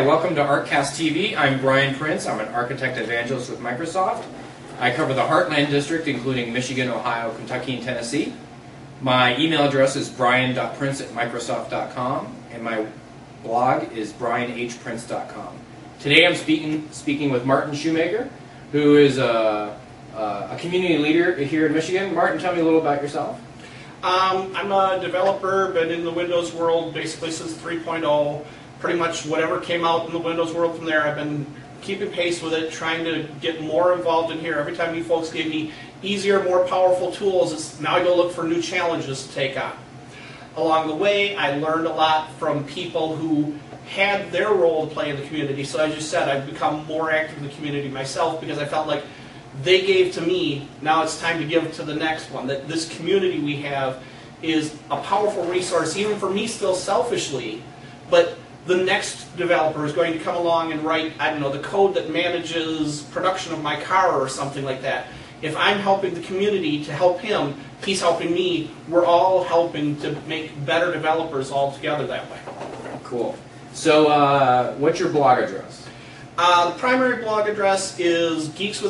Hi, welcome to ArtCast TV. I'm Brian Prince. I'm an architect evangelist with Microsoft. I cover the Heartland District, including Michigan, Ohio, Kentucky, and Tennessee. My email address is brian.prince@microsoft.com, and my blog is brianhprince.com. Today I'm speaking with Martin Shoemaker, who is a community leader here in Michigan. Martin, tell me a little about yourself. I'm a developer, been in the Windows world basically since 3.0. Pretty much whatever came out in the Windows world from there, I've been keeping pace with it, trying to get more involved in here. Every time you folks give me easier, more powerful tools, now I go look for new challenges to take on. Along the way, I learned a lot from people who had their role to play in the community. So as you said, I've become more active in the community myself because I felt like they gave to me, now it's time to give to the next one. That this community we have is a powerful resource, even for me still selfishly, but the next developer is going to come along and write, I don't know, the code that manages production of my car or something like that. If I'm helping the community to help him, he's helping me. We're all helping to make better developers all together that way. Cool. So what's your blog address? The primary blog address is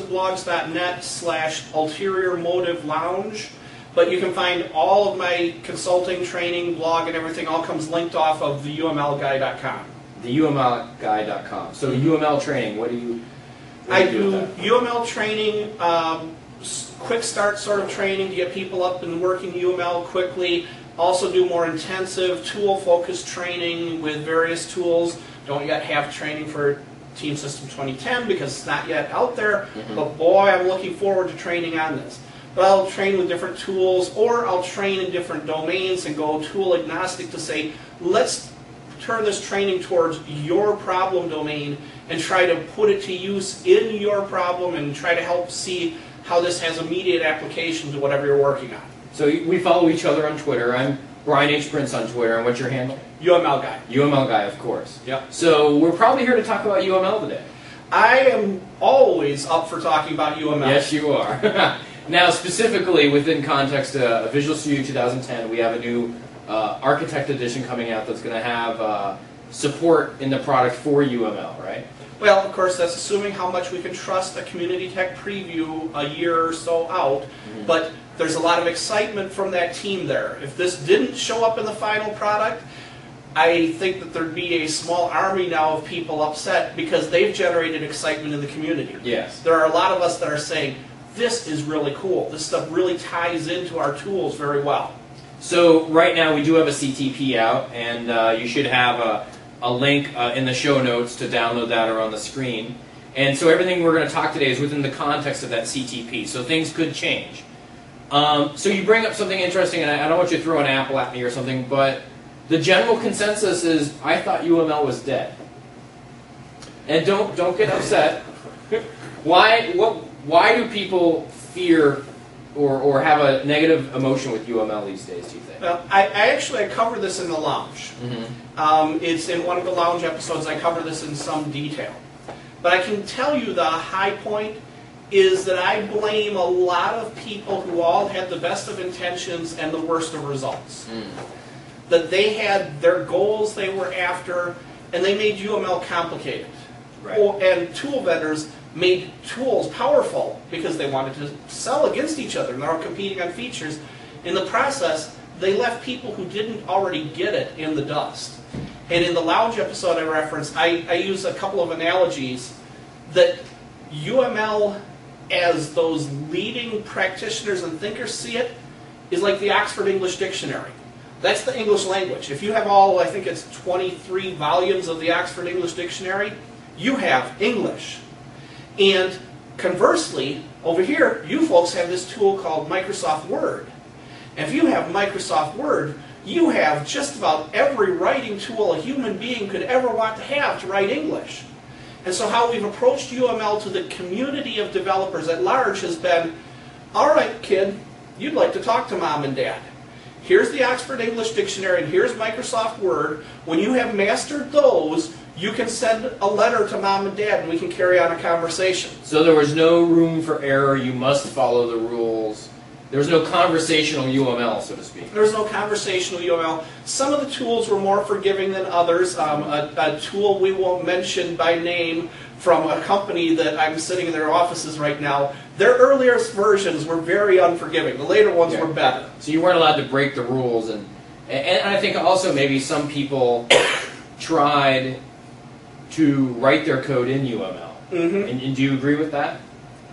geekswithblogs.net/ulteriormotivelounge. But you can find all of my consulting, training, blog, and everything all comes linked off of the UMLguy.com. The UMLguy.com. So UML training, what do you I do UML training, quick start sort of training to get people up and working UML quickly. Also do more intensive tool-focused training with various tools. Don't yet have training for Team System 2010 because it's not yet out there. But boy, I'm looking forward to training on this. But I'll train with different tools, or I'll train in different domains and go tool agnostic to say, let's turn this training towards your problem domain and try to put it to use in your problem and try to help see how this has immediate application to whatever you're working on. So we follow each other on Twitter. I'm Brian H. Prince on Twitter, and what's your handle? UML Guy. UML Guy, of course. Yep. So we're probably here to talk about UML today. I am always up for talking about UML. Yes, you are. Now, specifically within context of Visual Studio 2010, we have a new Architect Edition coming out that's going to have support in the product for UML, right? Well, of course, that's assuming how much we can trust a Community Tech preview a year or so out, but there's a lot of excitement from that team there. If this didn't show up in the final product, I think that there'd be a small army now of people upset because they've generated excitement in the community. Yes. There are a lot of us that are saying, this is really cool. This stuff really ties into our tools very well. So right now we do have a CTP out, and you should have a link in the show notes to download that or on the screen. And so everything we're going to talk today is within the context of that CTP, so things could change. So you bring up something interesting, and I don't want you to throw an apple at me or something, but the general consensus is, I thought UML was dead. And don't get upset. Why do people fear or have a negative emotion with UML these days, do you think? Well, I cover this in the lounge. It's in one of the lounge episodes. I cover this in some detail. But I can tell you the high point is that I blame a lot of people who all had the best of intentions and the worst of results. That they had their goals they were after, and they made UML complicated. Right. And tool vendors made tools powerful because they wanted to sell against each other and they were competing on features. In the process, they left people who didn't already get it in the dust. And in the lounge episode I referenced, I use a couple of analogies that UML, as those leading practitioners and thinkers see it, is like the Oxford English Dictionary. That's the English language. If you have all, I think it's 23 volumes of the Oxford English Dictionary, you have English. And conversely, over here, you folks have this tool called Microsoft Word. And if you have Microsoft Word, you have just about every writing tool a human being could ever want to have to write English. And so how we've approached UML to the community of developers at large has been, all right, kid, you'd like to talk to mom and dad. Here's the Oxford English Dictionary, and here's Microsoft Word. When you have mastered those, you can send a letter to mom and dad, and we can carry on a conversation. So there was no room for error. You must follow the rules. There was no conversational UML, so to speak. There was no conversational UML. Some of the tools were more forgiving than others. A tool we won't mention by name from a company that I'm sitting in their offices right now, their earliest versions were very unforgiving. The later ones were better. So you weren't allowed to break the rules, and I think also maybe some people tried to write their code in UML. Mm-hmm. And do you agree with that?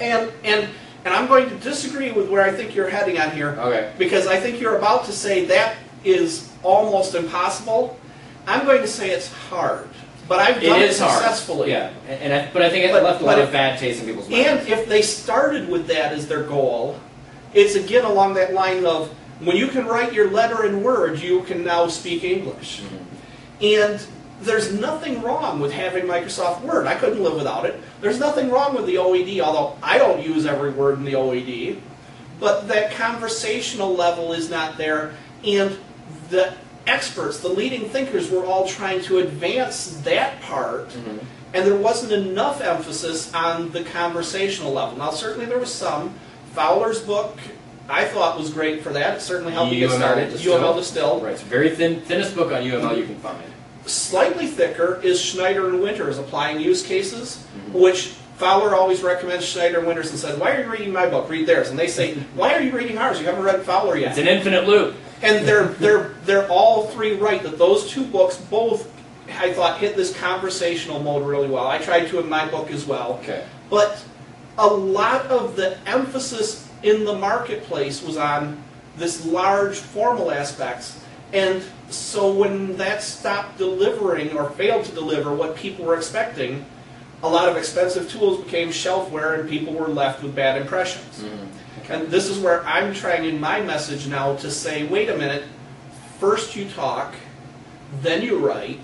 And I'm going to disagree with where I think you're heading on here. Okay. Because I think you're about to say that is almost impossible. I'm going to say it's hard. But I've done it successfully. Yeah. But I think it left a lot of bad taste in people's minds. And if they started with that as their goal, it's again along that line of when you can write your letter in Word, you can now speak English. Mm-hmm. And there's nothing wrong with having Microsoft Word. I couldn't live without it. There's nothing wrong with the OED, although I don't use every word in the OED. But that conversational level is not there. And the experts, the leading thinkers, were all trying to advance that part. Mm-hmm. And there wasn't enough emphasis on the conversational level. Now, certainly there was some. Fowler's book, I thought, was great for that. It certainly helped me get started. UML Distilled. Right, it's the very thinnest book on UML you can find. Slightly thicker is Schneider and Winters applying use cases, which Fowler always recommends Schneider and Winters and said, why are you reading my book? Read theirs. And they say, why are you reading ours? You haven't read Fowler yet. It's an infinite loop. And they're all three right, that those two books both, I thought, hit this conversational mode really well. I tried to in my book as well. Okay. But a lot of the emphasis in the marketplace was on this large formal aspects. And so when that stopped delivering or failed to deliver what people were expecting, a lot of expensive tools became shelfware and people were left with bad impressions. Mm-hmm. Okay. And this is where I'm trying in my message now to say, wait a minute, first you talk, then you write,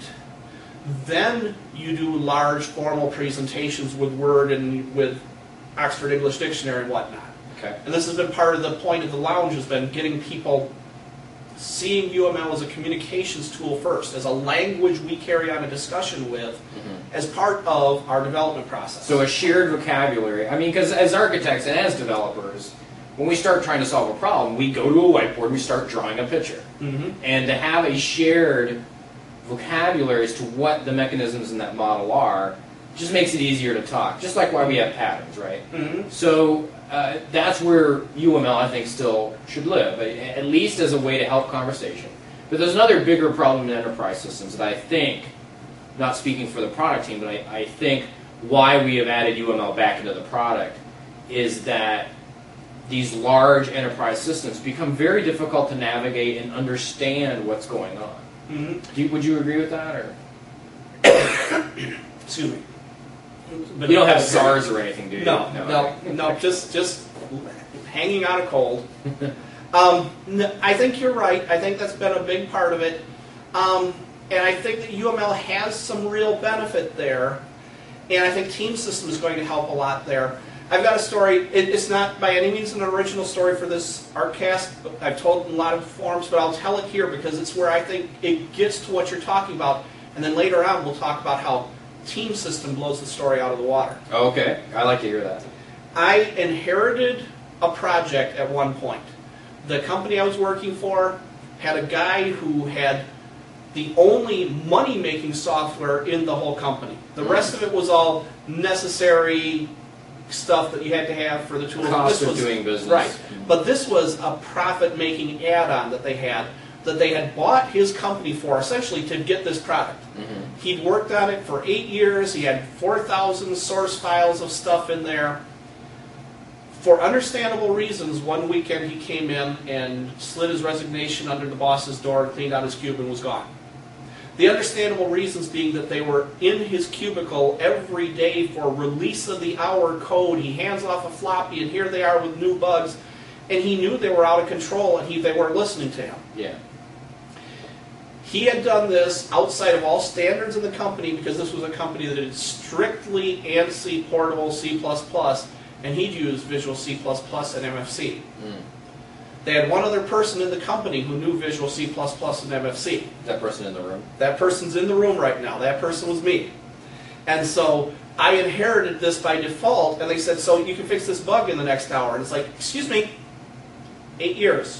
then you do large formal presentations with Word and with Oxford English Dictionary and whatnot. Okay. And this has been part of the point of the lounge, has been getting people seeing UML as a communications tool first, as a language we carry on a discussion with, as part of our development process. So a shared vocabulary. I mean, because as architects and as developers, when we start trying to solve a problem, we go to a whiteboard and we start drawing a picture. Mm-hmm. And to have a shared vocabulary as to what the mechanisms in that model are just makes it easier to talk, just like why we have patterns, right? Mm-hmm. So that's where UML, I think, still should live, at least as a way to help conversation. But there's another bigger problem in enterprise systems that I think, not speaking for the product team, but I think why we have added UML back into the product is that these large enterprise systems become very difficult to navigate and understand what's going on. Mm-hmm. Would you agree with that? Or excuse me. But you don't have SARS or anything, do you? No, just hanging on a cold. I think you're right. I think that's been a big part of it. And I think that UML has some real benefit there. And I think Team System is going to help a lot there. I've got a story. It's not by any means an original story for this Artcast. I've told it in a lot of forums, but I'll tell it here because it's where I think it gets to what you're talking about. And then later on, we'll talk about how Team System blows the story out of the water. Okay, I like to hear that. I inherited a project at one point. The company I was working for had a guy who had the only money-making software in the whole company. The rest of it was all necessary stuff that you had to have for the tool. Cost of doing business. Right. But this was a profit-making add-on that they had bought his company for, essentially, to get this product. Mm-hmm. He'd worked on it for 8 years. He had 4,000 source files of stuff in there. For understandable reasons, one weekend he came in and slid his resignation under the boss's door, cleaned out his cube, and was gone. The understandable reasons being that they were in his cubicle every day for release of the hour code. He hands off a floppy, and here they are with new bugs. And he knew they were out of control, and they weren't listening to him. Yeah. He had done this outside of all standards in the company because this was a company that did strictly ANSI portable C++, and he'd used Visual C++ and MFC. Mm. They had one other person in the company who knew Visual C++ and MFC. Is that person in the room? That person's in the room right now. That person was me. And so I inherited this by default, and they said, so you can fix this bug in the next hour. And it's like, excuse me, 8 years,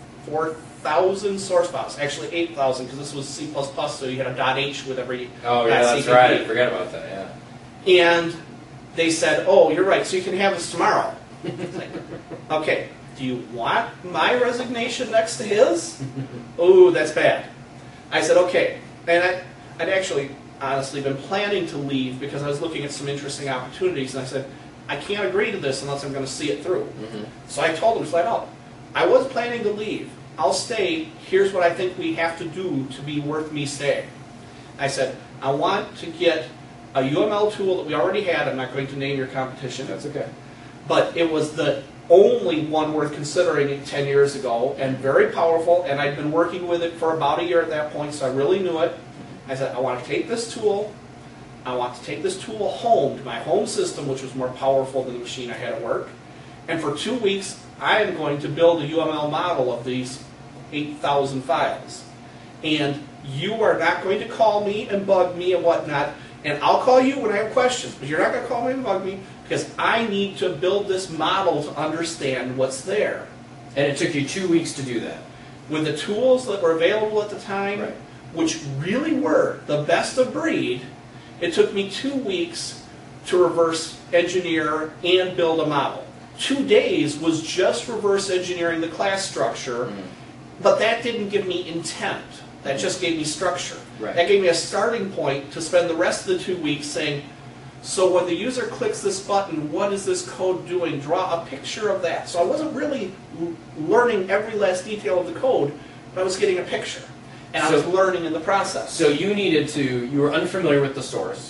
4,000 source files. Actually 8,000 because this was C++, so you had a .h with every Oh yeah, that's CPP. right. I forgot about that. Yeah. And they said, oh, you're right, so you can have this tomorrow. It's like, okay, do you want my resignation next to his? Oh, that's bad. I said, okay. And I'd actually, honestly, been planning to leave because I was looking at some interesting opportunities, and I said, I can't agree to this unless I'm going to see it through. So I told them flat out, I was planning to leave. I'll stay. Here's what I think we have to do to be worth me staying. I said, I want to get a UML tool that we already had. I'm not going to name your competition. That's okay. But it was the only one worth considering 10 years ago, and very powerful, and I'd been working with it for about a year at that point, so I really knew it. I said, I want to take this tool, I want to take this tool home to my home system, which was more powerful than the machine I had at work, and for 2 weeks, I am going to build a UML model of these 8,000 files. And you are not going to call me and bug me and whatnot, and I'll call you when I have questions, but you're not going to call me and bug me, because I need to build this model to understand what's there. And it took you 2 weeks to do that. With the tools that were available at the time, Right. which really were the best of breed, it took me 2 weeks to reverse engineer and build a model. 2 days was just reverse engineering the class structure, but that didn't give me intent. That just gave me structure. Right. That gave me a starting point to spend the rest of the 2 weeks saying, so when the user clicks this button, what is this code doing? Draw a picture of that. So I wasn't really learning every last detail of the code, but I was getting a picture. And I was learning in the process. So you were unfamiliar with the source,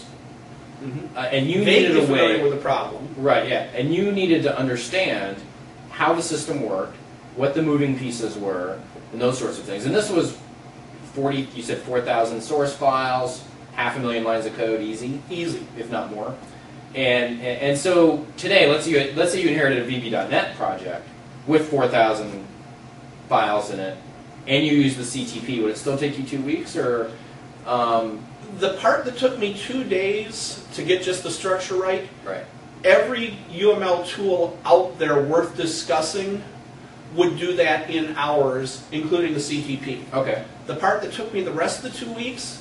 and you Vaguely needed a familiar way, with the problem. right? Yeah, and you needed to understand how the system worked, what the moving pieces were, and those sorts of things. And this was 40. You said 4,000 source files, 500,000 lines of code, easy, if not more. And so today, let's say you inherited a VB.NET project with 4,000 files in it, and you use the CTP. Would it still take you 2 weeks, or? The part that took me 2 days to get just the structure right, Right. every UML tool out there worth discussing would do that in hours, including the CTP. Okay. The part that took me the rest of the 2 weeks,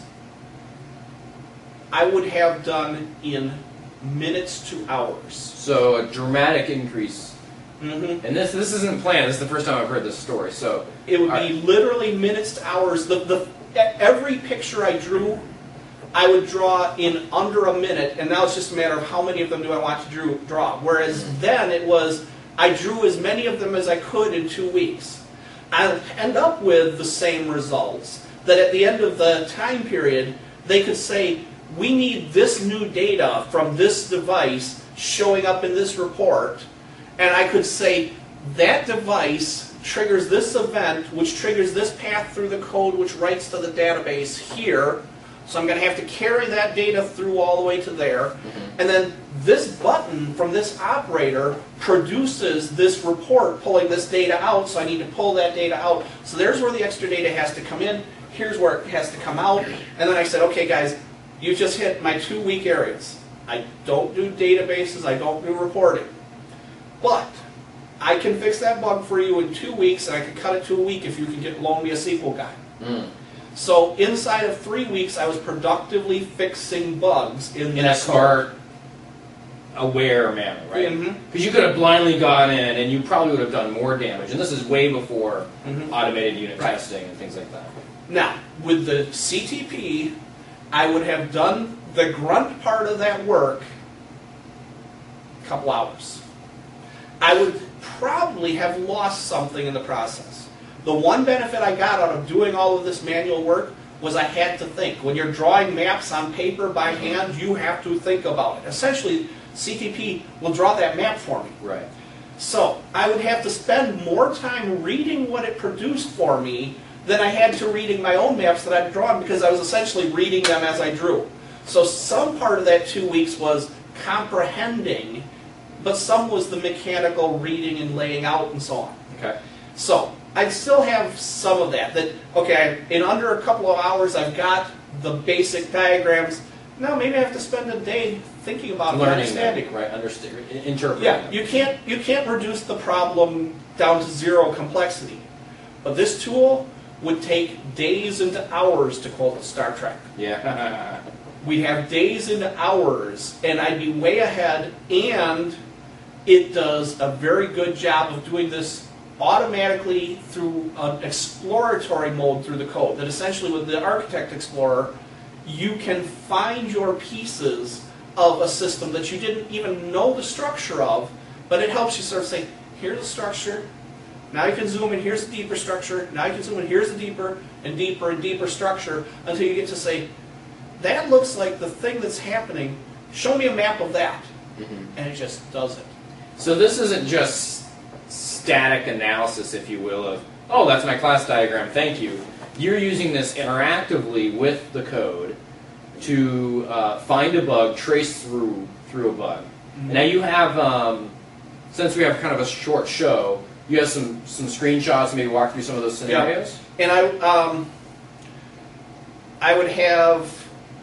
I would have done in minutes to hours. So a dramatic increase. Mm-hmm. And this isn't planned. This is the first time I've heard this story. So It would be literally minutes to hours. Every picture I drew, I would draw in under a minute, and now it's just a matter of how many of them do I want to draw. Whereas then it was, I drew as many of them as I could in 2 weeks. I'll end up with the same results, that at the end of the time period, they could say, we need this new data from this device showing up in this report, and I could say, that device triggers this event, which triggers this path through the code, which writes to the database here. So I'm going to have to carry that data through all the way to there. And then this button from this operator produces this report pulling this data out, so I need to pull that data out. So there's where the extra data has to come in. Here's where it has to come out. And then I said, okay guys, you just hit my 2 weak areas. I don't do databases, I don't do reporting. But I can fix that bug for you in 2 weeks, and I can cut it to a week if you can loan me a SQL guy. So inside of 3 weeks, I was productively fixing bugs in a smart, aware manner, right? Because you could have blindly gone in, and you probably would have done more damage. And this is way before automated unit testing and things like that. Now, with the CTP, I would have done the grunt part of that work a couple hours. I would probably have lost something in the process. The one benefit I got out of doing all of this manual work was I had to think. When you're drawing maps on paper by hand, you have to think about it. Essentially, CTP will draw that map for me. Right. So I would have to spend more time reading what it produced for me than I had to reading my own maps that I'd drawn, because I was essentially reading them as I drew. So some part of that 2 weeks was comprehending, but some was the mechanical reading and laying out and so on. Okay. So I'd still have some of that. Okay, in under a couple of hours I've got the basic diagrams. Now maybe I have to spend a day thinking about it, Learning understanding. them, right? Interpreting. Yeah, them. you can't reduce the problem down to zero complexity. But this tool would take days into hours to quote Star Trek. Yeah. We'd have days into hours, and I'd be way ahead, and it does a very good job of doing this automatically through an exploratory mode through the code. That essentially with the Architect Explorer, you can find your pieces of a system that you didn't even know the structure of, but it helps you sort of say, here's the structure, now you can zoom in, here's the deeper structure, now you can zoom in, here's the deeper and deeper and deeper structure, until you get to say, that looks like the thing that's happening, show me a map of that. And it just does it. So this isn't just static analysis, if you will, of, oh, that's my class diagram, thank you. You're using this interactively with the code to find a bug, trace through a bug. Now you have, since we have kind of a short show, you have some screenshots, maybe walk through some of those scenarios? Yeah. And I would have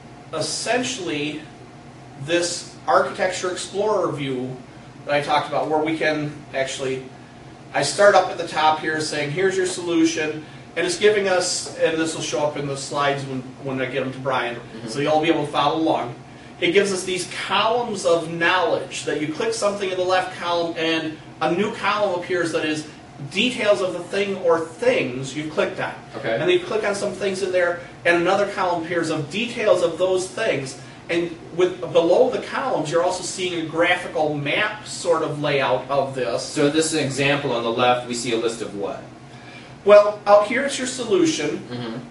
essentially this Architecture Explorer view that I talked about, where we can actually, I start up at the top here saying, here's your solution, and it's giving us, and this will show up in the slides when I get them to Brian, so you'll be able to follow along. It gives us these columns of knowledge that you click something in the left column and a new column appears that is details of the thing or things you've clicked on. Okay. And then you click on some things in there and another column appears of details of those things. And below the columns, you're also seeing a graphical map sort of layout of this. So this is an example on the left, we see a list of what? Well, out here it's your solution,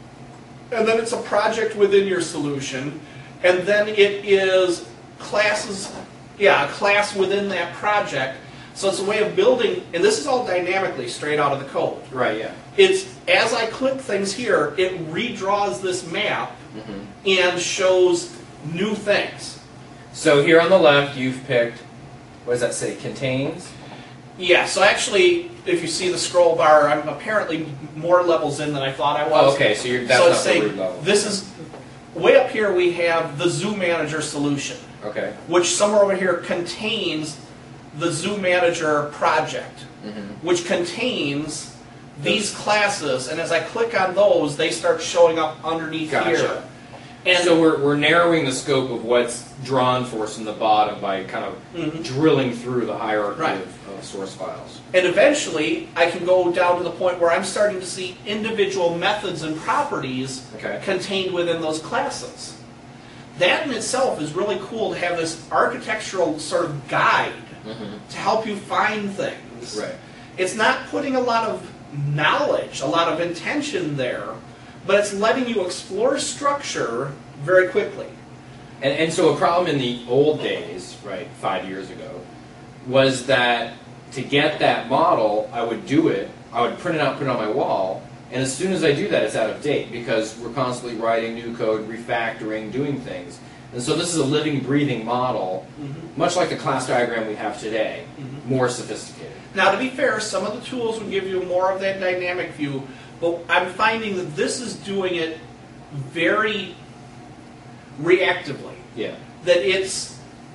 and then it's a project within your solution, and then it is classes, a class within that project. So it's a way of building, and this is all dynamically straight out of the code. Right, yeah. It's, as I click things here, it redraws this map and shows new things. So here on the left, you've picked, what does that say, contains? Yeah, so actually, if you see the scroll bar, I'm apparently more levels in than I thought I was. Oh, okay, so that's so not saying, the root level. This is, way up here we have the Zoo Manager solution, Okay. which somewhere over here contains the Zoo Manager project, which contains these classes, and as I click on those, they start showing up underneath here. And so we're narrowing the scope of what's drawn for us in the bottom by kind of drilling through the hierarchy of source files. And eventually, I can go down to the point where I'm starting to see individual methods and properties contained within those classes. That in itself is really cool to have this architectural sort of guide to help you find things. Right. It's not putting a lot of knowledge, a lot of intention there, but it's letting you explore structure very quickly. And so a problem in the old days, right, 5 years ago, was that to get that model, I would do it, I would print it out, put it on my wall, and as soon as I do that, it's out of date because we're constantly writing new code, refactoring, doing things. And so this is a living, breathing model, much like the class diagram we have today, more sophisticated. Now, to be fair, some of the tools will give you more of that dynamic view, but I'm finding that this is doing it very reactively. Yeah. That it's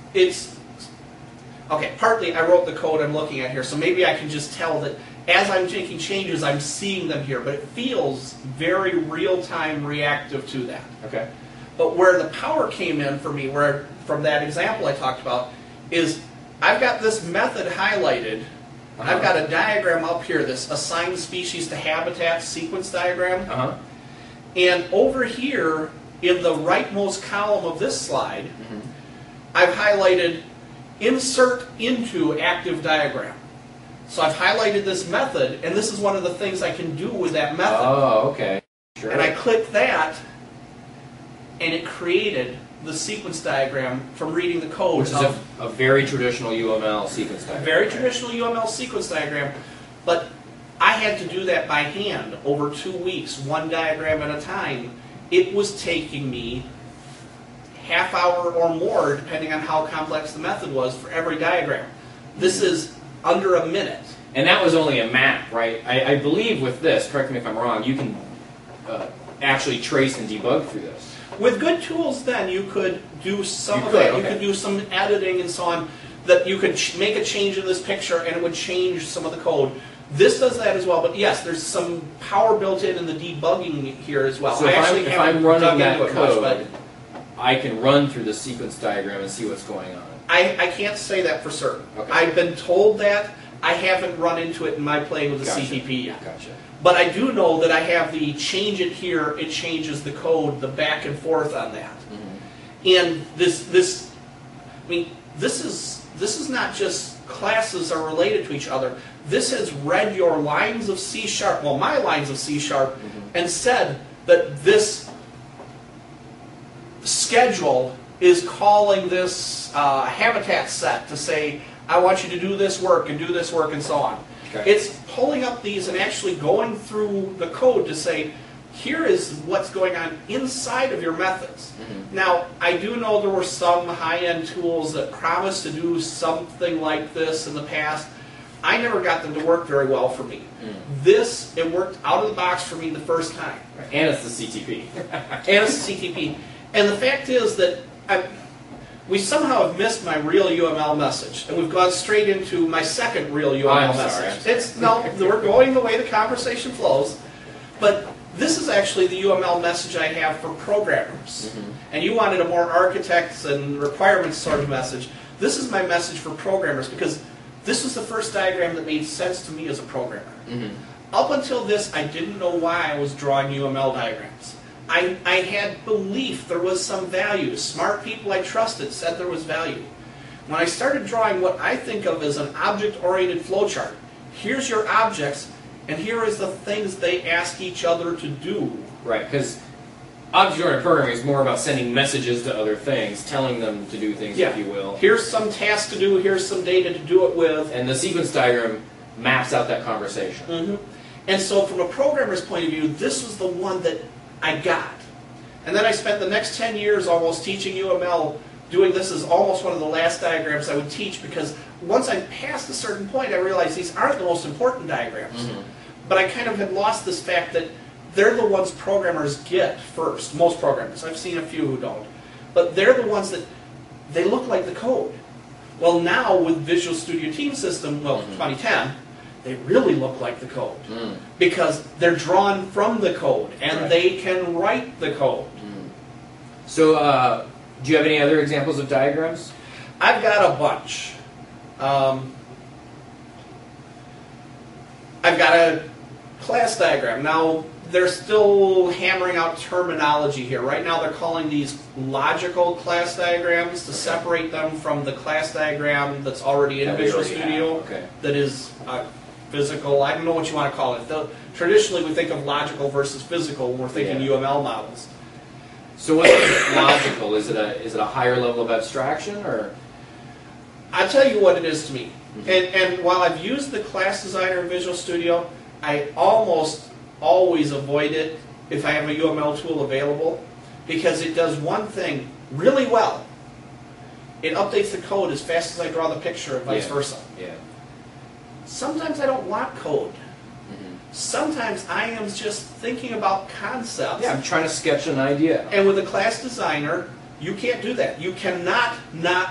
okay, partly I wrote the code I'm looking at here, so maybe I can just tell that as I'm making changes, I'm seeing them here, but it feels very real-time reactive to that. Okay. But where the power came in for me, where from that example I talked about, is I've got this method highlighted. I've got a diagram up here, this assigned species to habitat sequence diagram. And over here, in the rightmost column of this slide, I've highlighted insert into active diagram. So I've highlighted this method, and this is one of the things I can do with that method. Oh, okay. Sure. And I clicked that, and it created the sequence diagram from reading the code. Which is a very traditional UML sequence diagram. Very traditional UML sequence diagram, but I had to do that by hand over 2 weeks, one diagram at a time. It was taking me half hour or more, depending on how complex the method was, for every diagram. This is under a minute. And that was only a map, right? I believe with this, correct me if I'm wrong, you can actually trace and debug through this. With good tools, then you could do some You of could, that. okay. You could do some editing and so on. That you could make a change in this picture, and it would change some of the code. This does that as well, but yes, there's some power built in the debugging here as well. So I if actually I'm haven't running dug that into it much, code, but I can run through the sequence diagram and see what's going on. I can't say that for certain. Okay. I've been told that. I haven't run into it in my playing with the Gotcha. CTP yet. Gotcha. But I do know that I have the change it here, it changes the code, the back and forth on that. And this is not just classes are related to each other. This has read your lines of C#, well, my lines of C#, and said that this schedule is calling this habitat set to say, I want you to do this work and do this work and so on. Okay. It's pulling up these and actually going through the code to say, here is what's going on inside of your methods. Now, I do know there were some high-end tools that promised to do something like this in the past. I never got them to work very well for me. This, it worked out of the box for me the first time. And it's the CTP. And it's a CTP. And the fact is that we somehow have missed my real UML message, and we've gone straight into my second real UML I'm message. sorry. It's no, we're going the way the conversation flows, but this is actually the UML message I have for programmers. And you wanted a more architects and requirements sort of message. This is my message for programmers because this was the first diagram that made sense to me as a programmer. Up until this, I didn't know why I was drawing UML diagrams. I had belief there was some value. Smart people I trusted said there was value. When I started drawing what I think of as an object-oriented flowchart, here's your objects, and here is the things they ask each other to do. Right, because object-oriented programming is more about sending messages to other things, telling them to do things, if you will. Here's some task to do, here's some data to do it with. And the sequence diagram maps out that conversation. And so from a programmer's point of view, this was the one that I got. And then I spent the next 10 years almost teaching UML, doing this as almost one of the last diagrams I would teach, because once I passed a certain point, I realized these aren't the most important diagrams. But I kind of had lost this fact that they're the ones programmers get first, most programmers. I've seen a few who don't. But they're the ones that, they look like the code. Well, now with Visual Studio Team System, well, 2010, they really look like the code. Because they're drawn from the code, and they can write the code. So, do you have any other examples of diagrams? I've got a bunch. I've got a class diagram. Now, they're still hammering out terminology here. Right now, they're calling these logical class diagrams to separate them from the class diagram that's already in That we Visual already Studio. have, okay. That is physical. I don't know what you want to call it. Traditionally, we think of logical versus physical when we're thinking UML models. So what's logical? Is it a higher level of abstraction, or? I'll tell you what it is to me. And while I've used the Class Designer in Visual Studio, I almost always avoid it if I have a UML tool available, because it does one thing really well. It updates the code as fast as I draw the picture and vice versa. Sometimes I don't want code. Sometimes I am just thinking about concepts. Yeah, I'm trying to sketch an idea. And with a Class Designer, you can't do that. You cannot not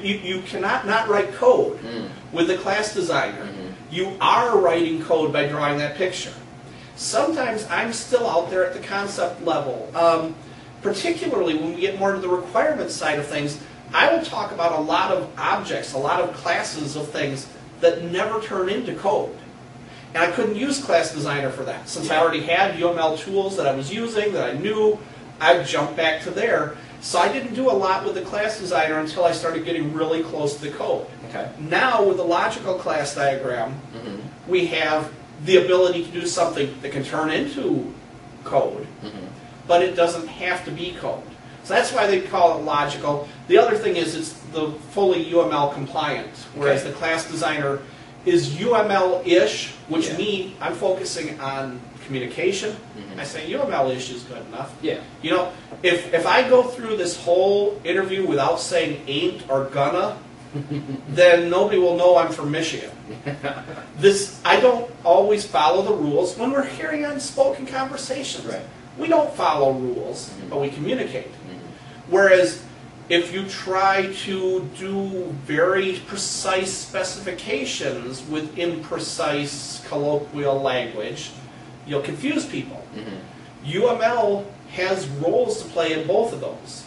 write code with the Class Designer. You are writing code by drawing that picture. Sometimes I'm still out there at the concept level. Particularly when we get more to the requirements side of things, I will talk about a lot of objects, a lot of classes of things that never turn into code. And I couldn't use Class Designer for that. Since I already had UML tools that I was using, that I knew, I jumped back to there. So I didn't do a lot with the Class Designer until I started getting really close to the code. Now with the logical class diagram, we have the ability to do something that can turn into code, but it doesn't have to be code. So that's why they call it logical. The other thing is it's the fully UML compliant, whereas the Class Designer is UML-ish, which means I'm focusing on communication. I say UML-ish is good enough. You know, if I go through this whole interview without saying ain't or gonna, then nobody will know I'm from Michigan. I don't always follow the rules when we're hearing unspoken conversations. We don't follow rules, but we communicate. Mm-hmm. Whereas if you try to do very precise specifications with imprecise colloquial language, you'll confuse people. Mm-hmm. UML has roles to play in both of those.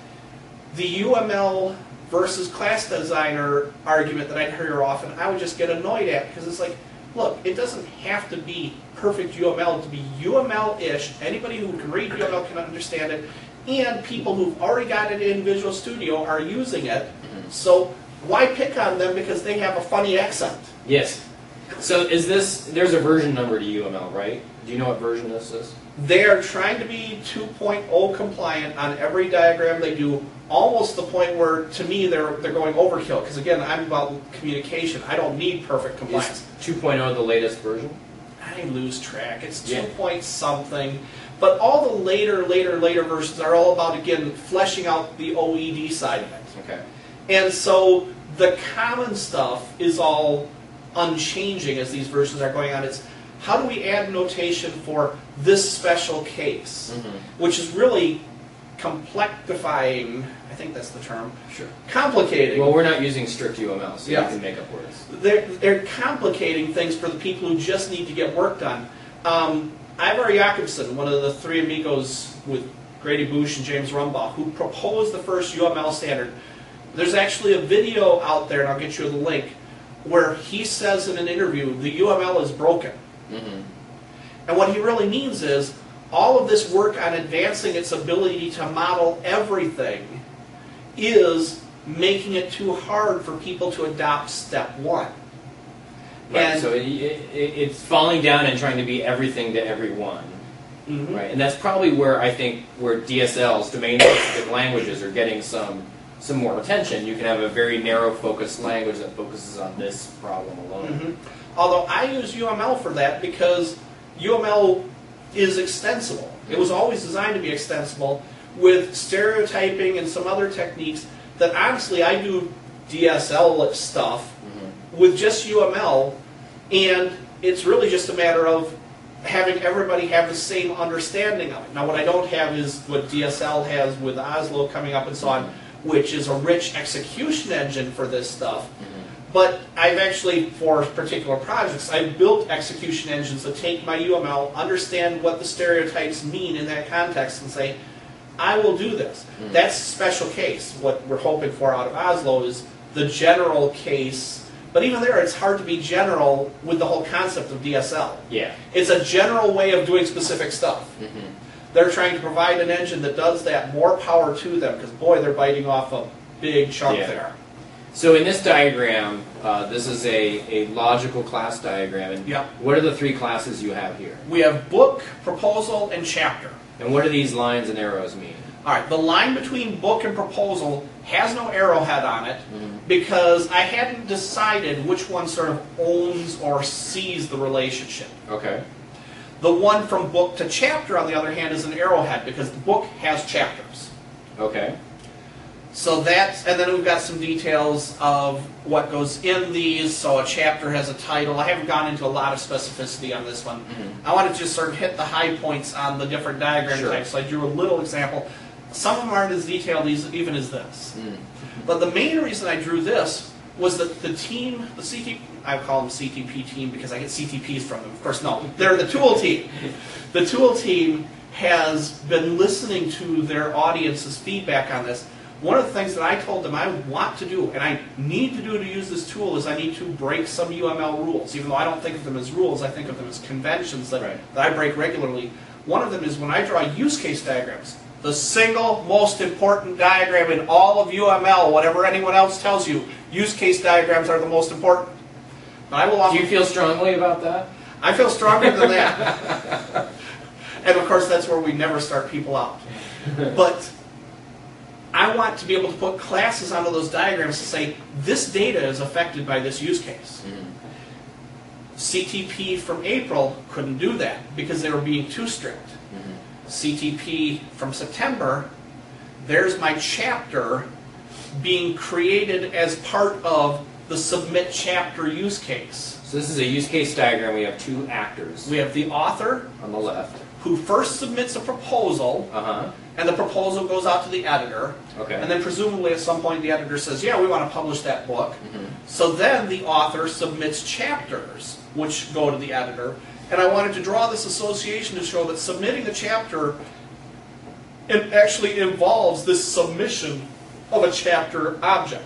The UML versus class designer argument that I hear often, I would just get annoyed at, because it's like, look, it doesn't have to be perfect UML to be UML-ish. Anybody who can read UML can understand it, and people who've already got it in Visual Studio are using it. Mm-hmm. So why pick on them because they have a funny accent? Yes. So is this, there's a version number to UML, right? Do you know what version this is? They are trying to be 2.0 compliant on every diagram they do, almost the point where, to me, they're going overkill. Because again, I'm about communication. I don't need perfect compliance. Is 2.0 the latest version? I lose track. It's 2 Yeah. point something. But all the later versions are all about, again, fleshing out the OED side of it. Okay. And so the common stuff is all unchanging as these versions are going on. It's how do we add notation for this special case, Mm-hmm. which is really complexifying, I think that's the term, Sure. complicating. Well, we're not using strict UML, so Yeah. you can make up words. They're complicating things for the people who just need to get work done. Ivar Jakobsen, one of the three amigos with Grady Bush and James Rumbaugh, who proposed the first UML standard, there's actually a video out there, and I'll get you the link, where he says in an interview, the UML is broken. Mm-hmm. And what he really means is, all of this work on advancing its ability to model everything is making it too hard for people to adopt step one. Right, And- so it's falling down and trying to be everything to everyone. Mhm. Right, and that's probably where I think where DSLs, domain-specific languages, are getting some more attention. You can have a very narrow focused language that focuses on this problem alone. Mhm. Although I use UML for that because UML is extensible. It was always designed to be extensible with stereotyping and some other techniques that honestly I do DSL stuff with just UML, and it's really just a matter of having everybody have the same understanding of it. Now what I don't have is what DSL has with Oslo coming up and so on, which is a rich execution engine for this stuff. But I've actually, for particular projects, I've built execution engines that take my UML, understand what the stereotypes mean in that context, and say, I will do this. That's a special case. What we're hoping for out of Oslo is the general case. But even there, it's hard to be general with the whole concept of DSL. Yeah. It's a general way of doing specific stuff. They're trying to provide an engine that does that. More power to them, because boy, they're biting off a big chunk Yeah. there. So in this diagram, this is a logical class diagram. And Yep. what are the three classes you have here? We have book, proposal, and chapter. And what do these lines and arrows mean? All right, the line between book and proposal has no arrowhead on it because I hadn't decided which one sort of owns or sees the relationship. Okay. The one from book to chapter, on the other hand, is an arrowhead because the book has chapters. Okay. So that's, and then we've got some details of what goes in these. So a chapter has a title. I haven't gone into a lot of specificity on this one. I want to just sort of hit the high points on the different diagram Sure. types. So I drew a little example. Some of them aren't as detailed even as this. But the main reason I drew this was that the team, the CTP, I call them CTP team because I get CTPs from them. Of course, no, they're the tool team. The tool team has been listening to their audience's feedback on this. One of the things that I told them I want to do, and I need to do to use this tool, is I need to break some UML rules. Even though I don't think of them as rules, I think of them as conventions that, Right. that I break regularly. One of them is when I draw use case diagrams. The single most important diagram in all of UML, whatever anyone else tells you, use case diagrams are the most important. But I will Do often, you feel strongly about that? I feel stronger than that. And of course, that's where we never start people out. But I want to be able to put classes onto those diagrams to say, this data is affected by this use case. CTP from April couldn't do that because they were being too strict. CTP from September, there's my chapter being created as part of the submit chapter use case. So this is a use case diagram. We have two actors We have the author on the left. who first submits a proposal, and the proposal goes out to the editor, and then presumably at some point the editor says, yeah, we want to publish that book. So then the author submits chapters, which go to the editor, and I wanted to draw this association to show that submitting a chapter, it actually involves this submission of a chapter object.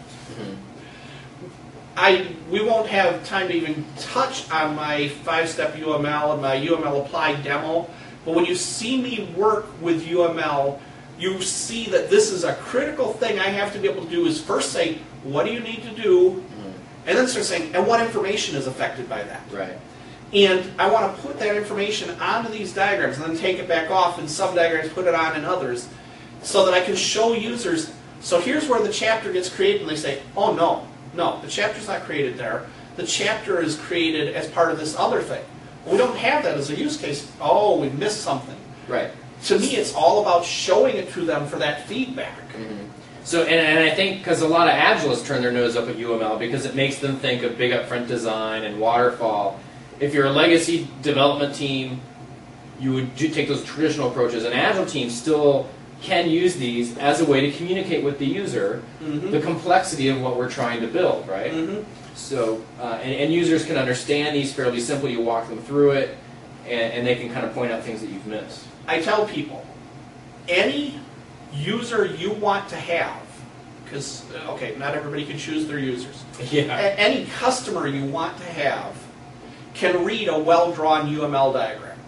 We won't have time to even touch on my 5-step UML and my UML applied demo, but when you see me work with UML, you see that this is a critical thing I have to be able to do is first say, what do you need to do? And then start saying, and what information is affected by that? Right. And I want to put that information onto these diagrams and then take it back off in some diagrams, put it on in others, so that I can show users, so here's where the chapter gets created, and they say, oh no, the chapter's not created there. The chapter is created as part of this other thing. We don't have that as a use case. Oh, we missed something. Right. To me, it's all about showing it to them for that feedback. So, and I think because a lot of Agilists turn their nose up at UML because it makes them think of big upfront design and waterfall. If you're a legacy development team, you would take those traditional approaches. An Agile team still can use these as a way to communicate with the user the complexity of what we're trying to build, right? So, and users can understand these fairly simply. You walk them through it, and they can kind of point out things that you've missed. I tell people, any user you want to have, because, okay, not everybody can choose their users. Any customer you want to have can read a well-drawn UML diagram.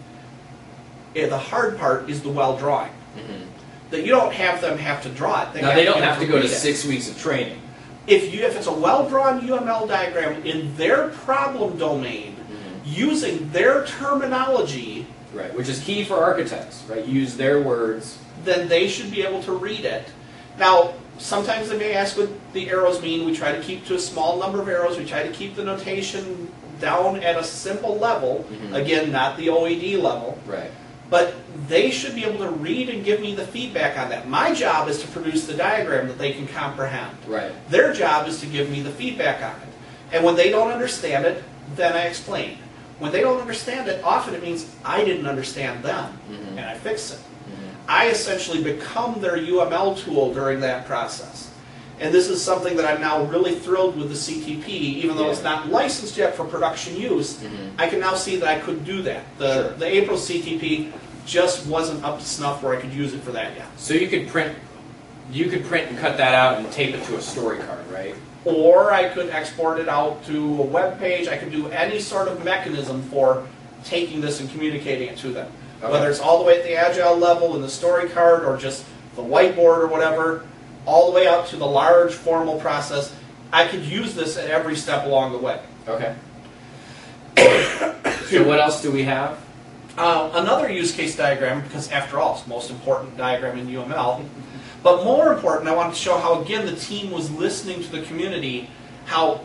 The hard part is the well-drawing. That you don't have them have to draw it. Now, they don't have to go to 6 weeks of training. If it's a well-drawn UML diagram in their problem domain, using their terminology, right, which is key for architects, right? Use their words. Then they should be able to read it. Now, sometimes they may ask what the arrows mean. We try to keep to a small number of arrows. We try to keep the notation down at a simple level. Again, not the OED level. Right. But they should be able to read and give me the feedback on that. My job is to produce the diagram that they can comprehend. Right. Their job is to give me the feedback on it. And when they don't understand it, then I explain. When they don't understand it, often it means I didn't understand them, and I fix it. I essentially become their UML tool during that process. And this is something that I'm now really thrilled with the CTP, even though it's not licensed yet for production use. I can now see that I could do that. The April CTP just wasn't up to snuff where I could use it for that yet. So you could print and cut that out and tape it to a story card, right? Or I could export it out to a web page. I could do any sort of mechanism for taking this and communicating it to them. Whether it's all the way at the Agile level in the story card or just the whiteboard or whatever, all the way up to the large formal process, I could use this at every step along the way. Okay. So what else do we have? Another use case diagram, because after all, it's the most important diagram in UML. But more important, I wanted to show how, again, the team was listening to the community, how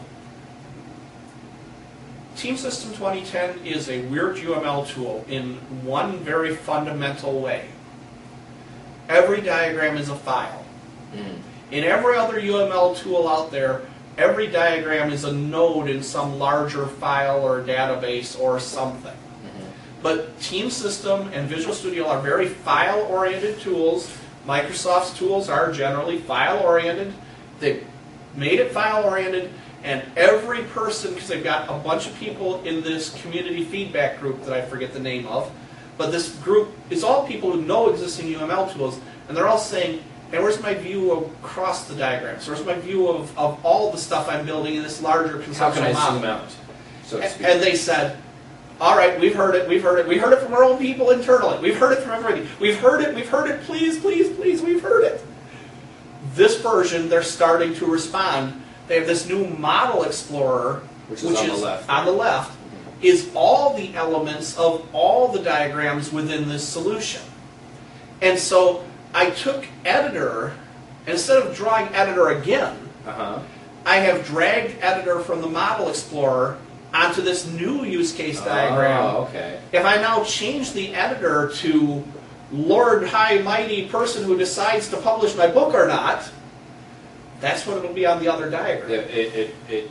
Team System 2010 is a weird UML tool in one very fundamental way. Every diagram is a file. In every other UML tool out there, every diagram is a node in some larger file or database or something. But Team System and Visual Studio are very file-oriented tools. Microsoft's tools are generally file-oriented. They've made it file-oriented, and every person, because they've got a bunch of people in this community feedback group that I forget the name of, but this group is all people who know existing UML tools, and they're all saying, and where's my view across the diagrams? Where's my view of all the stuff I'm building in this larger conceptual model? How can I zoom out, so to speak? And they said, all right, we've heard it, we heard it from our own people internally, we've heard it from everybody, we've heard it, please, please, please, we've heard it. This version, they're starting to respond. They have this new Model Explorer, which is on the left, is all the elements of all the diagrams within this solution. And so I took Editor, and instead of drawing Editor again, I have dragged Editor from the Model Explorer onto this new use case diagram. If I now change the editor to Lord High Mighty person who decides to publish my book or not, that's what it'll be on the other diagram. It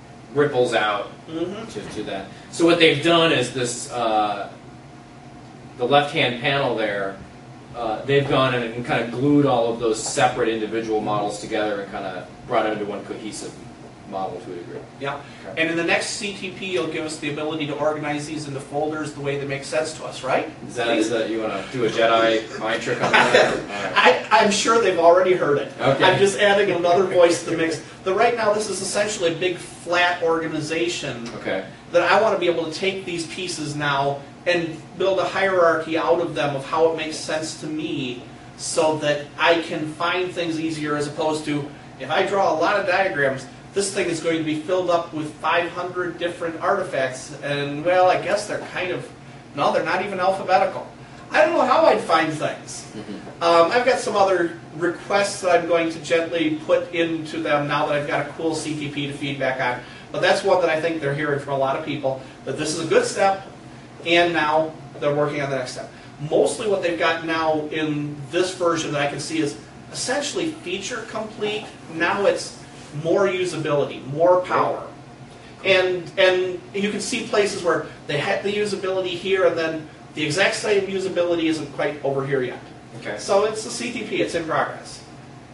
ripples out to that. So what they've done is this the left-hand panel there, they've gone in and kind of glued all of those separate individual models together and kind of brought it into one cohesive model to a degree. Yeah. Okay. And in the next CTP, you'll give us the ability to organize these into folders the way they make sense to us, right? Is that you want to do a Jedi mind trick on that? All right. I'm sure they've already heard it. Okay. I'm just adding another voice to the mix. But right now, this is essentially a big flat organization Okay. that I want to be able to take these pieces now and build a hierarchy out of them of how it makes sense to me so that I can find things easier, as opposed to, if I draw a lot of diagrams, this thing is going to be filled up with 500 different artifacts, and well, I guess they're kind of, no, they're not even alphabetical. I don't know how I'd find things. I've got some other requests that I'm going to gently put into them now that I've got a cool CTP to feedback on. But that's one that I think they're hearing from a lot of people, that this is a good step, and now they're working on the next step. Mostly what they've got now in this version that I can see is essentially feature complete. Now it's more usability, more power. And you can see places where they had the usability here, and then the exact same usability isn't quite over here yet. Okay. So it's a CTP, it's in progress.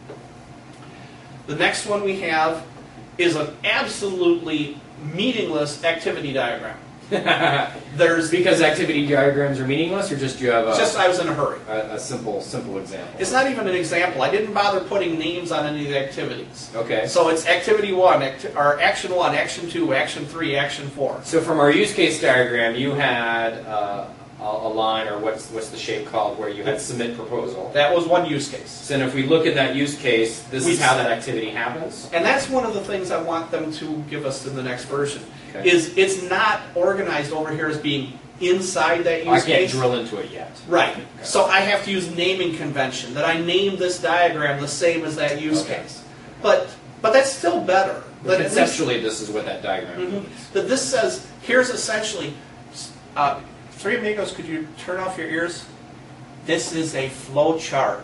The next one we have is an absolutely meaningless activity diagram. There's Because activity diagrams are meaningless, or just you have just I was in a hurry. a simple example? It's not even an example. I didn't bother putting names on any of the activities. Okay. So it's activity 1, or action 1, action 2, action 3, action 4. So from our use case diagram, you had a line, or what's the shape called, where you had submit proposal. That was one use case. So then if we look at that use case, this is how that activity happens. And that's one of the things I want them to give us in the next version. Okay. Is it's not organized over here as being inside that use I can't case. drill into it yet. Right. Okay. So I have to use naming convention, that I name this diagram the same as that use Okay. case. But that's still better. But That at least- conceptually, this is what that diagram Mhm. means. That this says, here's essentially, Three Amigos, could you turn off your ears? This is a flow chart.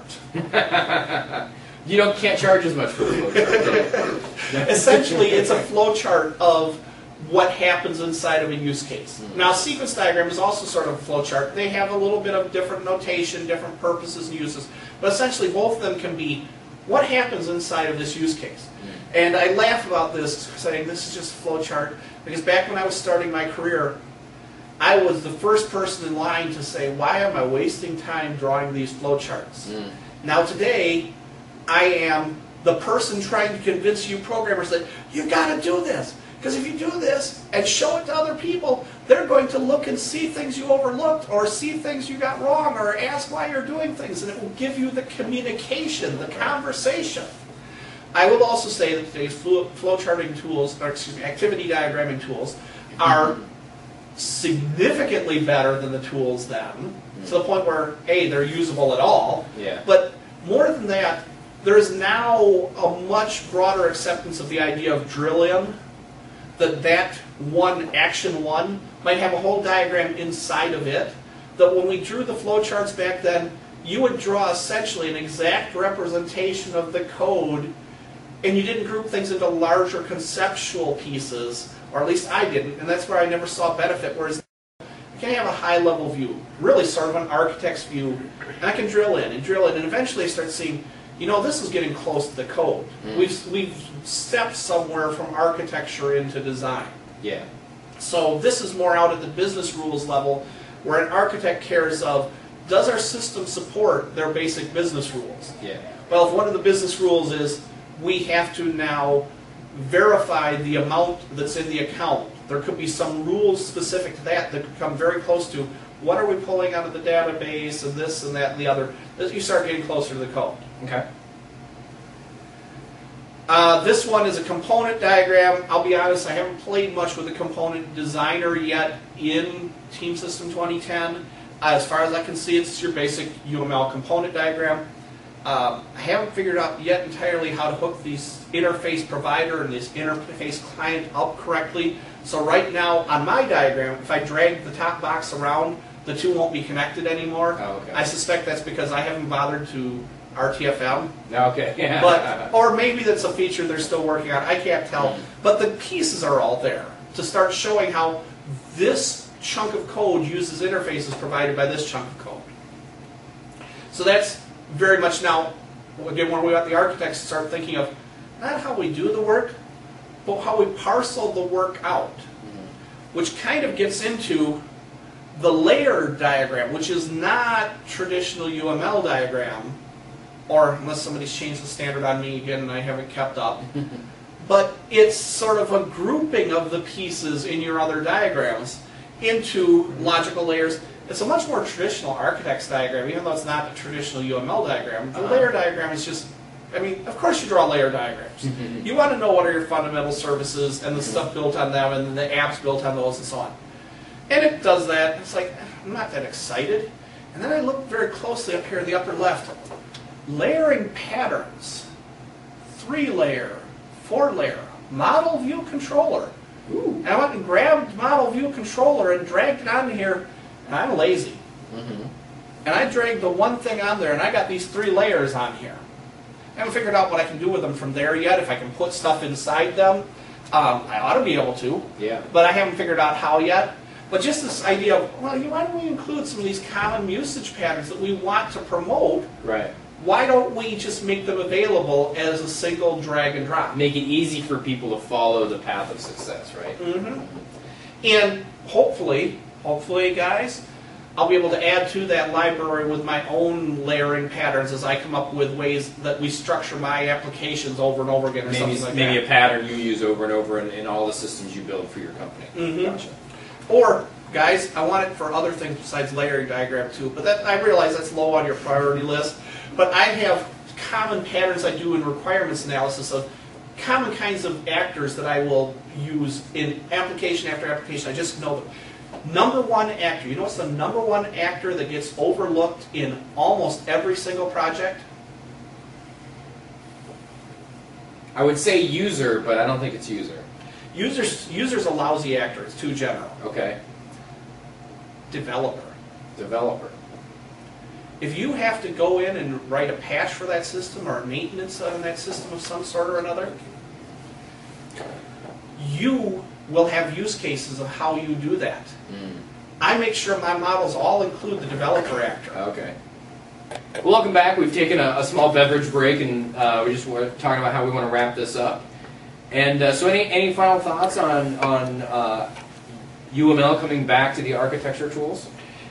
You can't charge as much for the flowchart. Essentially, it's a flow chart of what happens inside of a use case. Now, a sequence diagram is also sort of a flow chart. They have a little bit of different notation, different purposes and uses, but essentially both of them can be what happens inside of this use case. And I laugh about this, saying this is just a flow chart, because back when I was starting my career, I was the first person in line to say, why am I wasting time drawing these flow charts? Now today, I am the person trying to convince you programmers that you got to do this. Because if you do this and show it to other people, they're going to look and see things you overlooked, or see things you got wrong, or ask why you're doing things, and it will give you the communication, the conversation. I will also say that today's flow charting tools, or excuse me, activity diagramming tools, are significantly better than the tools then, to the point where, A, they're usable at all, Yeah. but more than that, there is now a much broader acceptance of the idea of drill-in, that one, action 1, might have a whole diagram inside of it, that when we drew the flowcharts back then, you would draw essentially an exact representation of the code, and you didn't group things into larger conceptual pieces, or at least I didn't, and that's where I never saw benefit, whereas you can have a high-level view, really sort of an architect's view, and I can drill in, and eventually I start seeing, this is getting close to the code. We've stepped somewhere from architecture into design. Yeah. So this is more out at the business rules level, where an architect cares of, does our system support their basic business rules? Yeah. Well, if one of the business rules is, we have to now verify the amount that's in the account, there could be some rules specific to that could come very close to, what are we pulling out of the database, and this and that and the other. You start getting closer to the code. Okay. This one is a component diagram. I'll be honest, I haven't played much with the component designer yet in Team System 2010. As far as I can see, it's your basic UML component diagram. I haven't figured out yet entirely how to hook these interface provider and this interface client up correctly. So right now, on my diagram, if I drag the top box around, the two won't be connected anymore. Oh, okay. I suspect that's because I haven't bothered to RTFM. Okay. Yeah. But, or maybe that's a feature they're still working on. I can't tell. But the pieces are all there to start showing how this chunk of code uses interfaces provided by this chunk of code. So that's very much now, again, where we want the architects to start thinking of not how we do the work, but how we parcel the work out, which kind of gets into the layer diagram, which is not traditional UML diagram, or unless somebody's changed the standard on me again and I haven't kept up, but it's sort of a grouping of the pieces in your other diagrams into logical layers. It's a much more traditional architect's diagram, even though it's not a traditional UML diagram. The layer diagram is just, I mean, of course you draw layer diagrams. You want to know what are your fundamental services and the stuff built on them and the apps built on those and so on. And it does that. It's like, I'm not that excited. And then I look very closely up here in the upper left. Layering patterns. 3-layer, 4-layer, model view controller. Ooh. And I went and grabbed model view controller and dragged it onto here. And I'm lazy. And I dragged the one thing on there and I got these 3 layers on here. I haven't figured out what I can do with them from there yet. If I can put stuff inside them, I ought to be able to. Yeah. But I haven't figured out how yet. But just this idea of, well, why don't we include some of these common usage patterns that we want to promote? Right. Why don't we just make them available as a single drag and drop? Make it easy for people to follow the path of success, right? And hopefully, guys, I'll be able to add to that library with my own layering patterns as I come up with ways that we structure my applications over and over again, or something like that. Maybe a pattern you use over and over in all the systems you build for your company. Gotcha. Or, guys, I want it for other things besides layering diagram too, but that, I realize that's low on your priority list. But I have common patterns I do in requirements analysis of common kinds of actors that I will use in application after application. I just know them. Number one actor. You know what's the number one actor that gets overlooked in almost every single project? I would say user, but I don't think it's user. User's a lousy actor. It's too general. Okay. Developer. Developer. If you have to go in and write a patch for that system or maintenance on that system of some sort or another, you will have use cases of how you do that. I make sure my models all include the developer actor. Okay. Well, welcome back. We've taken a small beverage break, and we just were talking about how we want to wrap this up. And so any final thoughts on UML coming back to the architecture tools?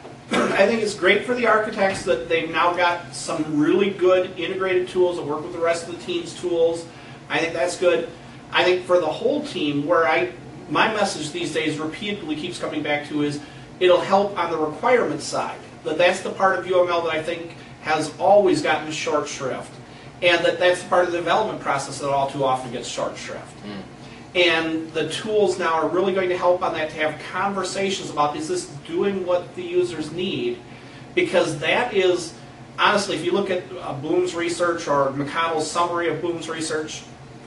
I think it's great for the architects that they've now got some really good integrated tools that work with the rest of the team's tools. I think that's good. I think for the whole team, my message these days repeatedly keeps coming back to is it'll help on the requirement side. That's the part of UML that I think has always gotten short shrift. And that's the part of the development process that all too often gets short shrift. And the tools now are really going to help on that, to have conversations about, is this doing what the users need? Because that is, honestly, if you look at Bloom's research or McConnell's summary of Bloom's research,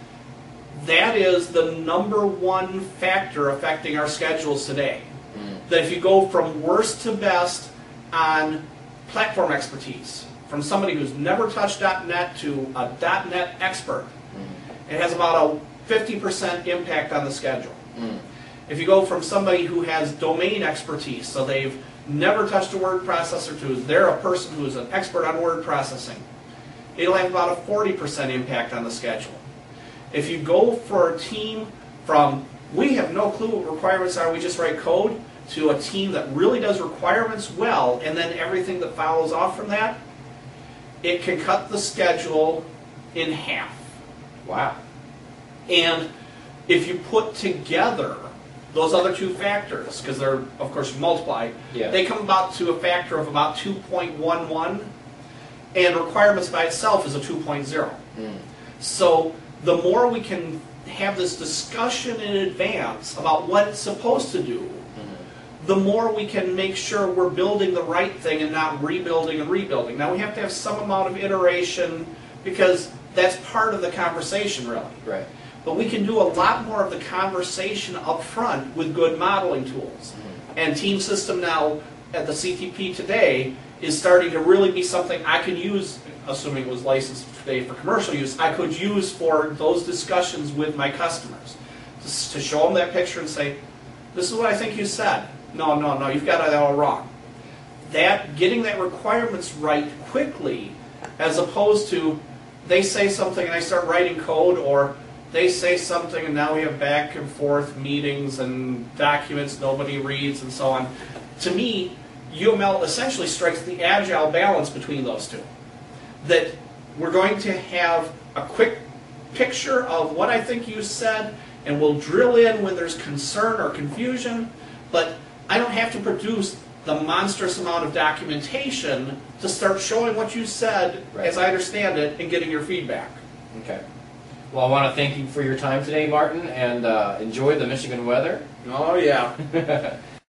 that is the number one factor affecting our schedules today. That if you go from worst to best on platform expertise, from somebody who's never touched .NET to a .NET expert, it has about a 50% impact on the schedule. If you go from somebody who has domain expertise, so they've never touched a word processor, to they're a person who is an expert on word processing, it'll have about a 40% impact on the schedule. If you go for a team from, we have no clue what requirements are, we just write code, to a team that really does requirements well, and then everything that follows off from that, it can cut the schedule in half. Wow. And if you put together those other two factors, because they're, of course, you multiply, they come about to a factor of about 2.11, and requirements by itself is a 2.0. So the more we can have this discussion in advance about what it's supposed to do, the more we can make sure we're building the right thing and not rebuilding and rebuilding. Now we have to have some amount of iteration, because that's part of the conversation, really. Right. But we can do a lot more of the conversation up front with good modeling tools. And Team System now at the CTP today is starting to really be something I can use, assuming it was licensed today for commercial use, I could use for those discussions with my customers. To show them that picture and say, this is what I think you said. No, you've got it all wrong. Getting that requirements right quickly, as opposed to they say something and I start writing code, or they say something and now we have back and forth meetings and documents nobody reads and so on. To me, UML essentially strikes the agile balance between those two. That we're going to have a quick picture of what I think you said, and we'll drill in when there's concern or confusion, but I don't have to produce the monstrous amount of documentation to start showing what you said, right, as I understand it, and getting your feedback. Okay. Well, I want to thank you for your time today, Martin, and enjoy the Michigan weather. Oh, yeah.